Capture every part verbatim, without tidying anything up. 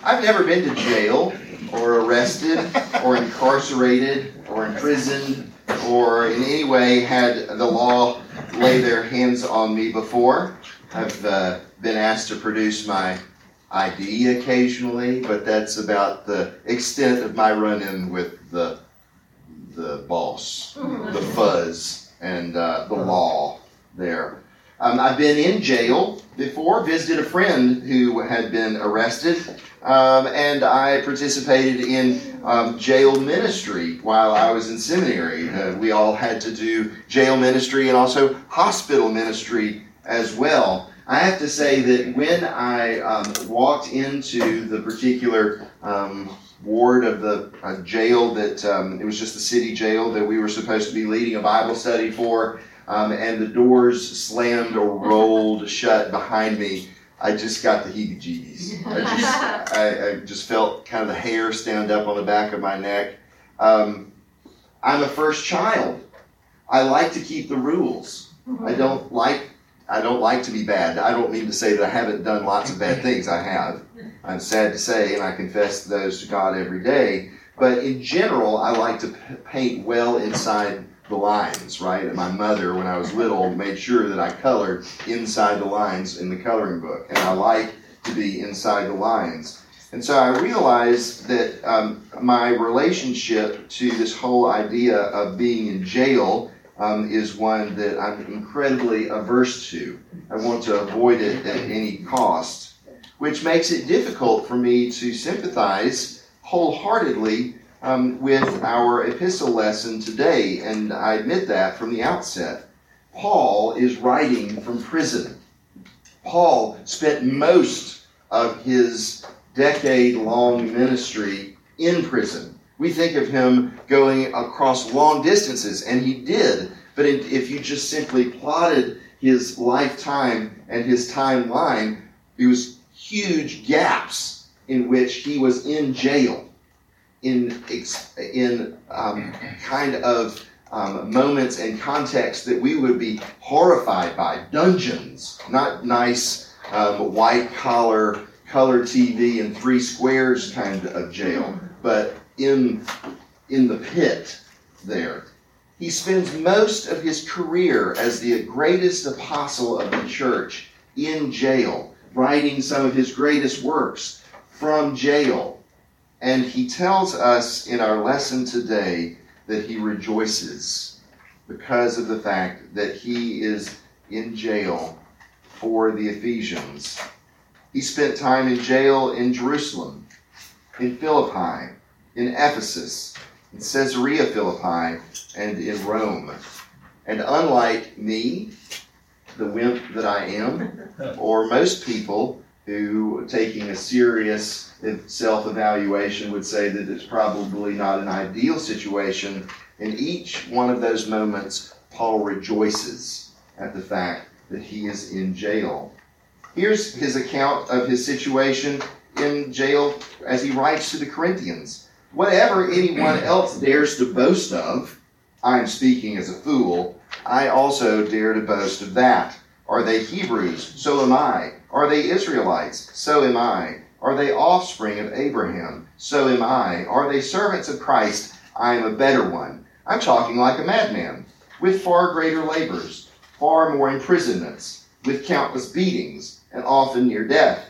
I've never been to jail or arrested or incarcerated or imprisoned or in any way had the law lay their hands on me before. I've uh, been asked to produce my I D occasionally, but that's about the extent of my run-in with the the boss, the fuzz, and uh, the law there. Um, I've been in jail before, visited a friend who had been arrested, um, and I participated in um, jail ministry while I was in seminary. Uh, we all had to do jail ministry and also hospital ministry as well. I have to say that when I um, walked into the particular um, ward of the uh, jail that, um, it was just the city jail that we were supposed to be leading a Bible study for, um, and the doors slammed or rolled shut behind me, I just got the heebie-jeebies. I just, I, I just felt kind of the hair stand up on the back of my neck. Um, I'm a first child. I like to keep the rules. I don't like I don't like to be bad. I don't mean to say that I haven't done lots of bad things. I have. I'm sad to say, and I confess those to God every day. But in general, I like to p- paint well inside the lines, right? And my mother, when I was little, made sure that I colored inside the lines in the coloring book. And I like to be inside the lines. And so I realized that um, my relationship to this whole idea of being in jail Um, is one that I'm incredibly averse to. I want to avoid it at any cost, which makes it difficult for me to sympathize wholeheartedly um, with our epistle lesson today, and I admit that from the outset. Paul is writing from prison. Paul spent most of his decade-long ministry in prison. We think of him going across long distances, and he did. But if you just simply plotted his lifetime and his timeline, there was huge gaps in which he was in jail, in in um, kind of um, moments and contexts that we would be horrified by. Dungeons, not nice um, white-collar, color T V and three squares kind of jail, but in in the pit there. He spends most of his career as the greatest apostle of the church in jail, writing some of his greatest works from jail. And he tells us in our lesson today that he rejoices because of the fact that he is in jail for the Ephesians. He spent time in jail in Jerusalem, in Philippi, in Ephesus, in Caesarea Philippi, and in Rome. And unlike me, the wimp that I am, or most people who, taking a serious self-evaluation, would say that it's probably not an ideal situation, in each one of those moments, Paul rejoices at the fact that he is in jail. Here's his account of his situation in jail as he writes to the Corinthians. Whatever anyone else dares to boast of, I am speaking as a fool, I also dare to boast of that. Are they Hebrews? So am I. Are they Israelites? So am I. Are they offspring of Abraham? So am I. Are they servants of Christ? I am a better one. I'm talking like a madman, with far greater labors, far more imprisonments, with countless beatings, and often near death.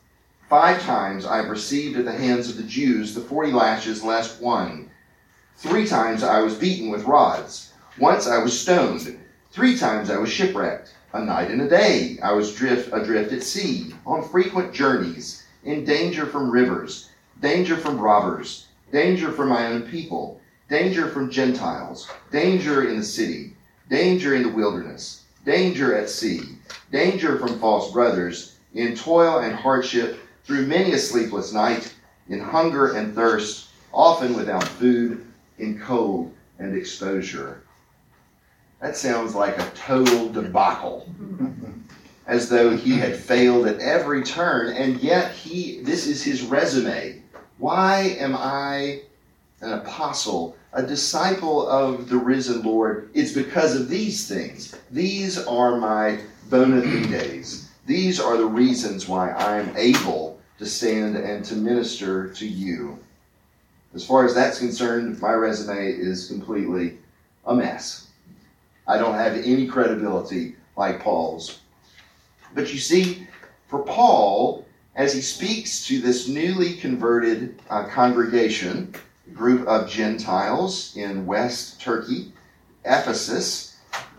Five times I have received at the hands of the Jews the forty lashes less one. Three times I was beaten with rods. Once I was stoned. Three times I was shipwrecked. A night and a day I was drift, adrift at sea, on frequent journeys, in danger from rivers, danger from robbers, danger from my own people, danger from Gentiles, danger in the city, danger in the wilderness, danger at sea, danger from false brothers, in toil and hardship, through many a sleepless night, in hunger and thirst, often without food, in cold and exposure. That sounds like a total debacle, as though he had failed at every turn, and yet he this is his resume. Why am I an apostle, a disciple of the risen Lord? It's because of these things. These are my bona fides. These are the reasons why I'm able to stand and to minister to you. As far as that's concerned, my resume is completely a mess. I don't have any credibility like Paul's. But you see, for Paul, as he speaks to this newly converted uh, congregation, group of Gentiles in West Turkey, Ephesus,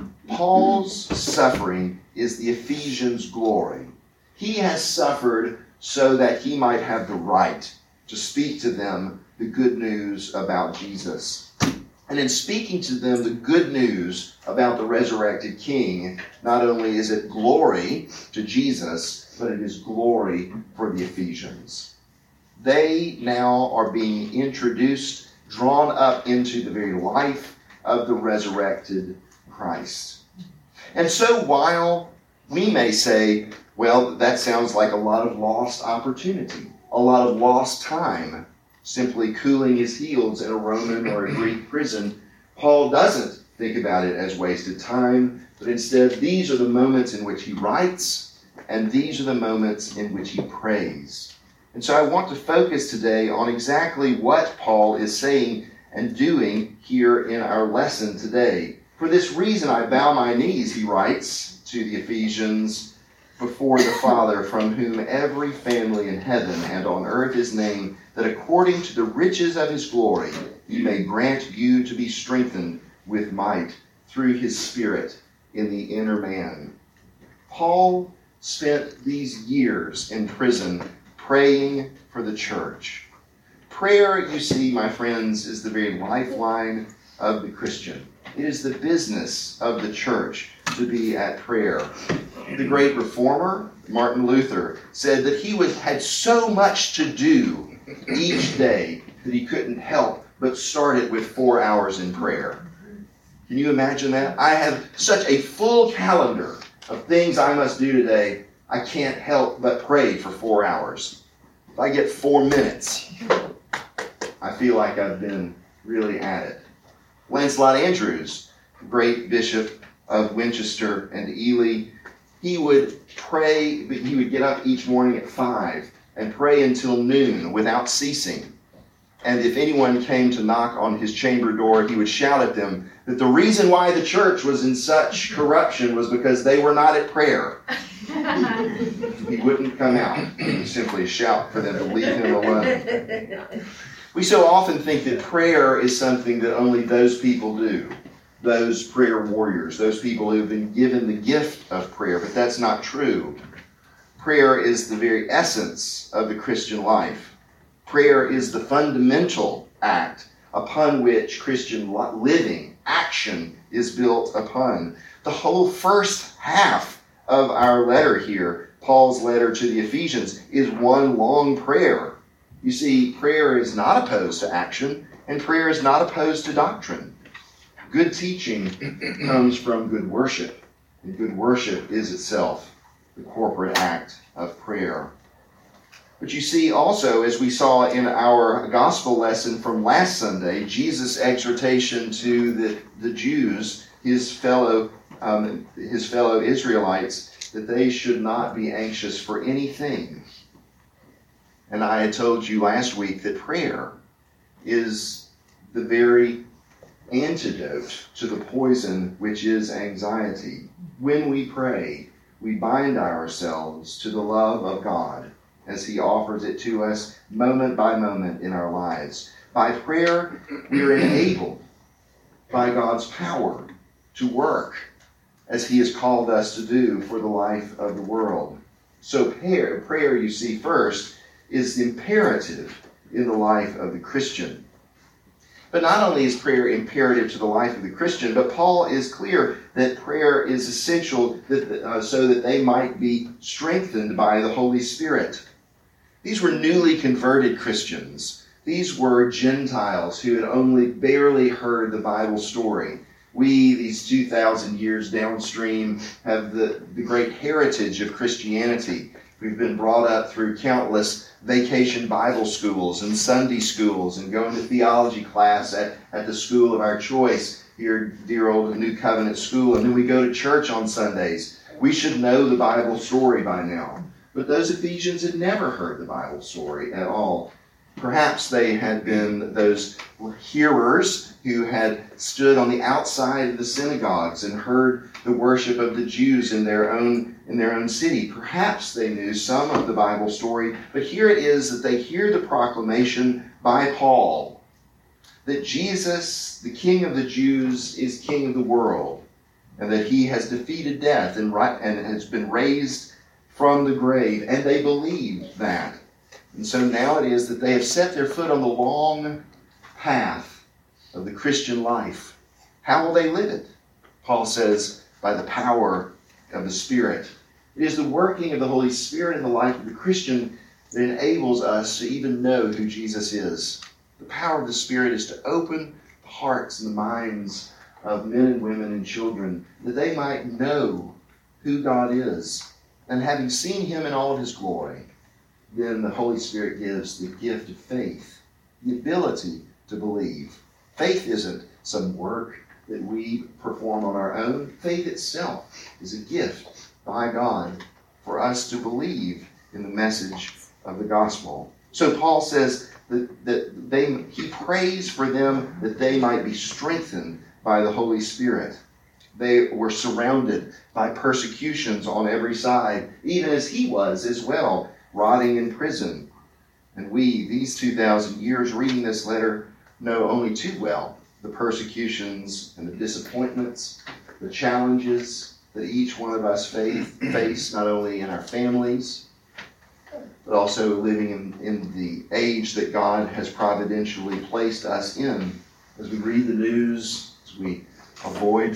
Paul's suffering is the Ephesians' glory. He has suffered so that he might have the right to speak to them the good news about Jesus. And in speaking to them the good news about the resurrected King, not only is it glory to Jesus, but it is glory for the Ephesians. They now are being introduced, drawn up into the very life of the resurrected Christ. And so while we may say, well, that sounds like a lot of lost opportunity, a lot of lost time, simply cooling his heels in a Roman or a Greek prison, Paul doesn't think about it as wasted time, but instead these are the moments in which he writes, and these are the moments in which he prays. And so I want to focus today on exactly what Paul is saying and doing here in our lesson today. For this reason I bow my knees, he writes to the Ephesians, before the Father, from whom every family in heaven and on earth is named, that according to the riches of his glory he may grant you to be strengthened with might through his Spirit in the inner man. Paul spent these years in prison praying for the church. Prayer, you see, my friends, is the very lifeline of the Christian. It is the business of the church to be at prayer. The great reformer, Martin Luther, said that he was, had so much to do each day that he couldn't help but start it with four hours in prayer. Can you imagine that? I have such a full calendar of things I must do today, I can't help but pray for four hours. If I get four minutes, I feel like I've been really at it. Lancelot Andrews, great bishop of Winchester and Ely, he would pray, but he would get up each morning at five and pray until noon without ceasing. And if anyone came to knock on his chamber door, he would shout at them that the reason why the church was in such corruption was because they were not at prayer. He wouldn't come out. He would simply shout for them to leave him alone. We so often think that prayer is something that only those people do. Those prayer warriors, those people who have been given the gift of prayer, but that's not true. Prayer is the very essence of the Christian life. Prayer is the fundamental act upon which Christian living, action, is built upon. The whole first half of our letter here, Paul's letter to the Ephesians, is one long prayer. You see, prayer is not opposed to action, and prayer is not opposed to doctrine. Good teaching comes from good worship, and good worship is itself the corporate act of prayer. But you see also, as we saw in our gospel lesson from last Sunday, Jesus' exhortation to the, the Jews, his fellow, um, his fellow Israelites, that they should not be anxious for anything. And I had told you last week that prayer is the very antidote to the poison which is anxiety. When we pray, we bind ourselves to the love of God as he offers it to us moment by moment in our lives. By prayer, we are enabled by God's power to work as he has called us to do for the life of the world. So prayer, prayer, you see, first, is imperative in the life of the Christian. But not only is prayer imperative to the life of the Christian, but Paul is clear that prayer is essential that, uh, so that they might be strengthened by the Holy Spirit. These were newly converted Christians. These were Gentiles who had only barely heard the Bible story. We, these two thousand years downstream, have the, the great heritage of Christianity. We've been brought up through countless vacation Bible schools and Sunday schools and going to theology class at, at the school of our choice, here, dear old New Covenant School. And then we go to church on Sundays. We should know the Bible story by now. But those Ephesians had never heard the Bible story at all. Perhaps they had been those hearers who had stood on the outside of the synagogues and heard the worship of the Jews in their own in their own city. Perhaps they knew some of the Bible story, but here it is that they hear the proclamation by Paul that Jesus, the King of the Jews, is King of the world, and that he has defeated death and, right, and has been raised from the grave, and they believe that. And so now it is that they have set their foot on the long path of the Christian life. How will they live it? Paul says, by the power of the Spirit. It is the working of the Holy Spirit in the life of the Christian that enables us to even know who Jesus is. The power of the Spirit is to open the hearts and the minds of men and women and children, that they might know who God is. And having seen him in all of his glory, then the Holy Spirit gives the gift of faith, the ability to believe. Faith isn't some work that we perform on our own. Faith itself is a gift by God for us to believe in the message of the gospel. So Paul says that, that they, he prays for them that they might be strengthened by the Holy Spirit. They were surrounded by persecutions on every side, even as he was as well, rotting in prison. And we, these two thousand years reading this letter, know only too well the persecutions and the disappointments, the challenges that each one of us face, face not only in our families, but also living in, in the age that God has providentially placed us in. As we read the news, as we avoid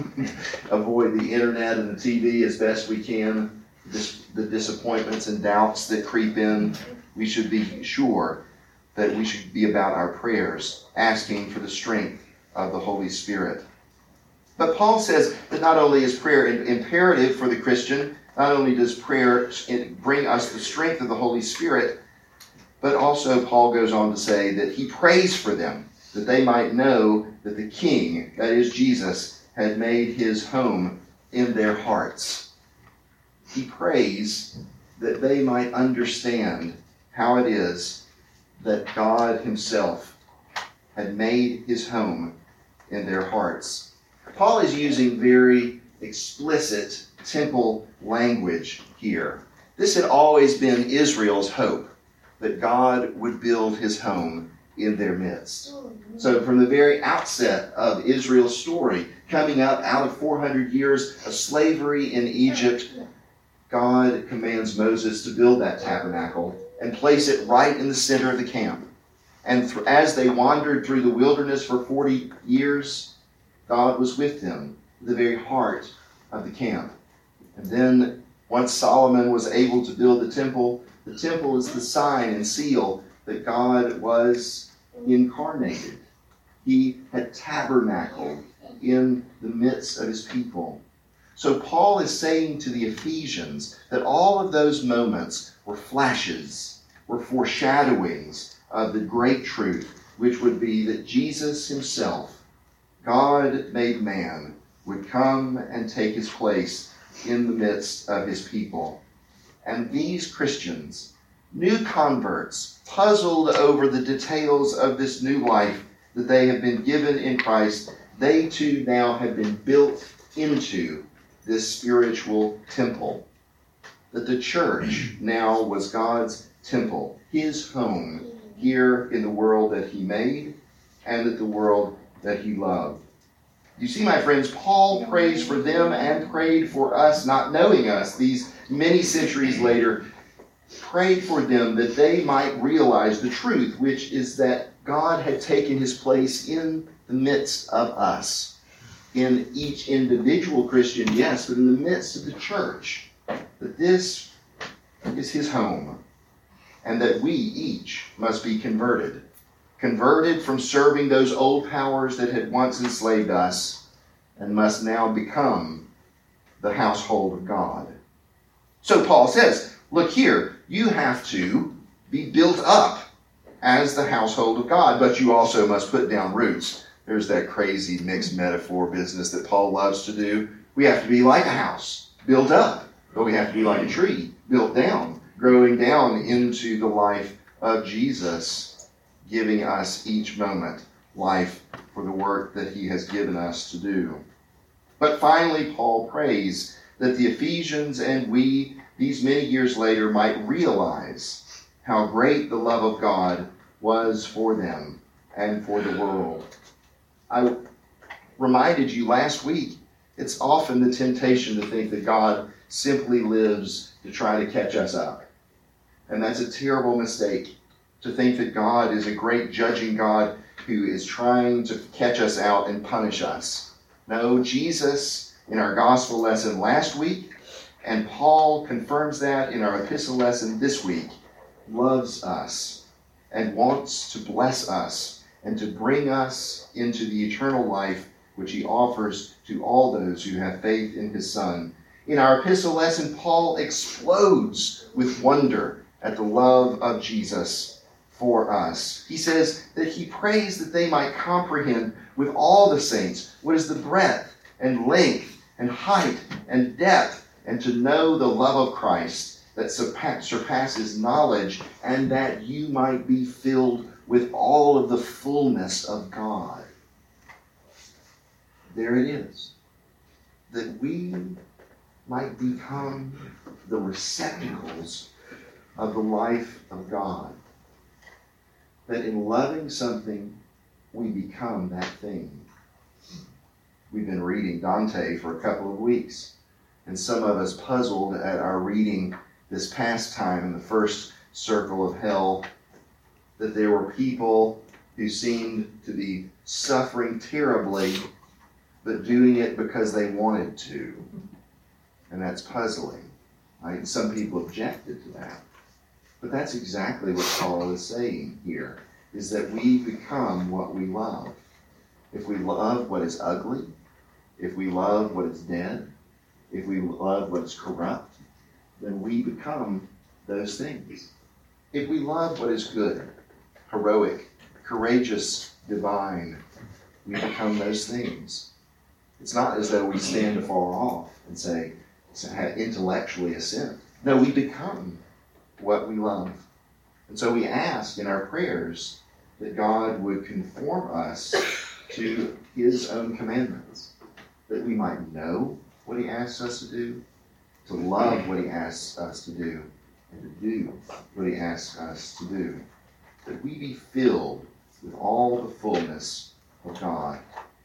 avoid the internet and the T V as best we can, this, the disappointments and doubts that creep in, we should be sure that we should be about our prayers, asking for the strength of the Holy Spirit. But Paul says that not only is prayer imperative for the Christian, not only does prayer bring us the strength of the Holy Spirit, but also Paul goes on to say that he prays for them, that they might know that the King, that is Jesus, had made his home in their hearts. He prays that they might understand how it is that God himself had made his home in their hearts. Paul is using very explicit temple language here. This had always been Israel's hope, that God would build his home in their midst. So from the very outset of Israel's story, coming up out of four hundred years of slavery in Egypt, God commands Moses to build that tabernacle and place it right in the center of the camp. And th- as they wandered through the wilderness for forty years, God was with them, in the very heart of the camp. And then once Solomon was able to build the temple, the temple is the sign and seal that God was incarnated. He had tabernacled in the midst of his people. So Paul is saying to the Ephesians that all of those moments were flashes, were foreshadowings of the great truth, which would be that Jesus himself, God made man, would come and take his place in the midst of his people. And these Christians, new converts, puzzled over the details of this new life that they have been given in Christ, they too now have been built into this spiritual temple. That the church now was God's temple, his home here in the world that he made and at the world that he loved. You see, my friends, Paul prays for them and prayed for us, not knowing us these many centuries later, prayed for them that they might realize the truth, which is that God had taken his place in the midst of us. In each individual Christian, yes, but in the midst of the church. That this is his home. And that we each must be converted. Converted from serving those old powers that had once enslaved us and must now become the household of God. So Paul says, look here, you have to be built up as the household of God, but you also must put down roots. There's that crazy mixed metaphor business that Paul loves to do. We have to be like a house, built up. But we have to be like a tree, built down, growing down into the life of Jesus, giving us each moment life for the work that he has given us to do. But finally, Paul prays that the Ephesians and we, these many years later, might realize how great the love of God was for them and for the world. I reminded you last week, it's often the temptation to think that God simply lives to try to catch us up. And that's a terrible mistake, to think that God is a great judging God who is trying to catch us out and punish us. No, Jesus, in our gospel lesson last week, and Paul confirms that in our epistle lesson this week, loves us and wants to bless us and to bring us into the eternal life which he offers to all those who have faith in his Son. In our epistle lesson, Paul explodes with wonder at the love of Jesus for us. He says that he prays that they might comprehend with all the saints what is the breadth and length and height and depth, and to know the love of Christ that surpasses knowledge, and that you might be filled with all of the fullness of God. There it is. That we might become the receptacles of the life of God. That in loving something, we become that thing. We've been reading Dante for a couple of weeks, and some of us puzzled at our reading this past time in the first circle of hell, that there were people who seemed to be suffering terribly, but doing it because they wanted to. And that's puzzling. Right? Some people objected to that. But that's exactly what Paul is saying here, is that we become what we love. If we love what is ugly, if we love what is dead, if we love what is corrupt, then we become those things. If we love what is good, heroic, courageous, divine, we become those things. It's not as though we stand afar off and say, intellectually assent. No, we become what we love. And so we ask in our prayers that God would conform us to his own commandments, that we might know what he asks us to do, to love what he asks us to do, and to do what he asks us to do. That we be filled with all the fullness of God.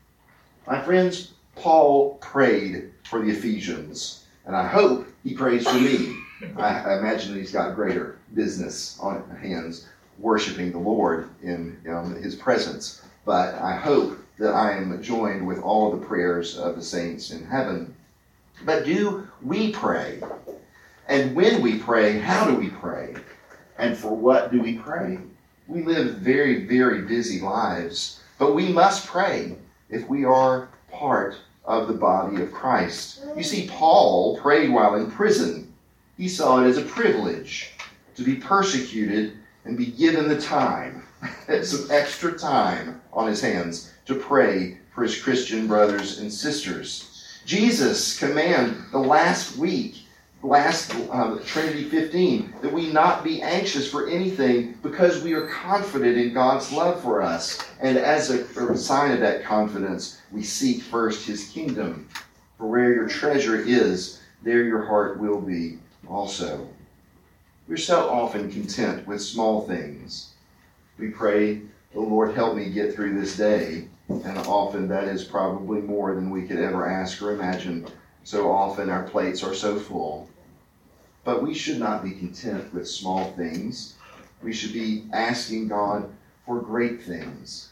My friends, Paul prayed for the Ephesians, and I hope he prays for me. I, I imagine that he's got greater business on hands worshiping the Lord in um, his presence. But I hope that I am joined with all the prayers of the saints in heaven. But do we pray? And when we pray, how do we pray? And for what do we pray? We live very, very busy lives, but we must pray if we are part of the body of Christ. You see, Paul prayed while in prison. He saw it as a privilege to be persecuted and be given the time, some extra time on his hands to pray for his Christian brothers and sisters. Jesus commanded the last week, last uh, Trinity fifteen, that we not be anxious for anything because we are confident in God's love for us. And as a, a sign of that confidence, we seek first his kingdom. For where your treasure is, there your heart will be also. We're so often content with small things. We pray, "Oh Lord, help me get through this day." And often that is probably more than we could ever ask or imagine. So often our plates are so full. But we should not be content with small things. We should be asking God for great things.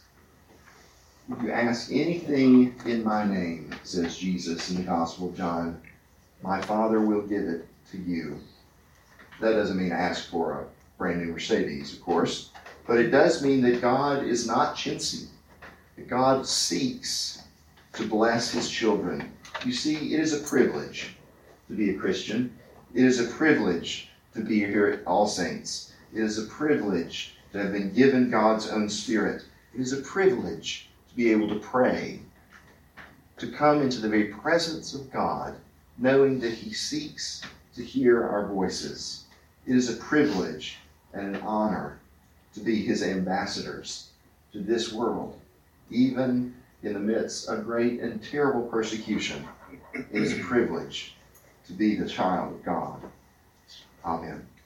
If you ask anything in my name, says Jesus in the Gospel of John, my Father will give it to you. That doesn't mean ask for a brand new Mercedes, of course. But it does mean that God is not chintzy. That God seeks to bless his children. You see, it is a privilege to be a Christian. It is a privilege to be here at All Saints. It is a privilege to have been given God's own Spirit. It is a privilege to be able to pray, to come into the very presence of God, knowing that he seeks to to hear our voices. It is a privilege and an honor to be his ambassadors to this world, even in the midst of great and terrible persecution. It is a privilege to be the child of God. Amen.